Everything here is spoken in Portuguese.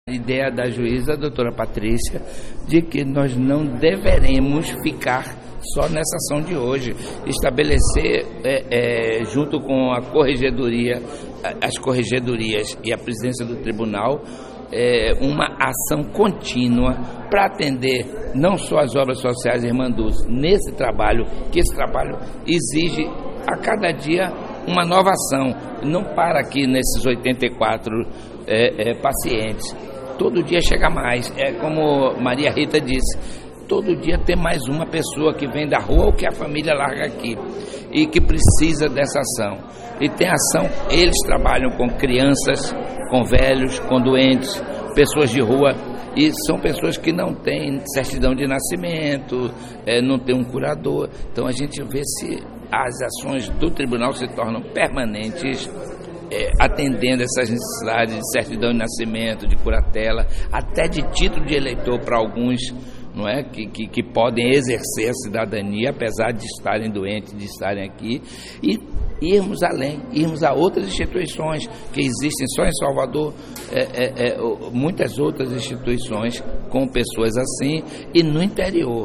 A ideia da juíza, a doutora Patrícia, de que nós não deveremos ficar só nessa ação de hoje, estabelecer junto com a corregedoria, as corregedorias e a presidência do tribunal, uma ação contínua para atender não só as obras sociais Irmã Dulce, nesse trabalho, que esse trabalho exige a cada dia uma nova ação, não para aqui nesses 84 pacientes. Todo dia chega mais, como Maria Rita disse, todo dia tem mais uma pessoa que vem da rua ou que a família larga aqui e que precisa dessa ação. E tem ação, eles trabalham com crianças, com velhos, com doentes, pessoas de rua, e são pessoas que não têm certidão de nascimento, não tem um curador. Então a gente vê se as ações do tribunal se tornam permanentes, atendendo essas necessidades de certidão de nascimento, de curatela, até de título de eleitor para alguns, não é, que podem exercer a cidadania, apesar de estarem doentes, de estarem aqui, e irmos além, irmos a outras instituições que existem só em Salvador, muitas outras instituições com pessoas assim, e no interior.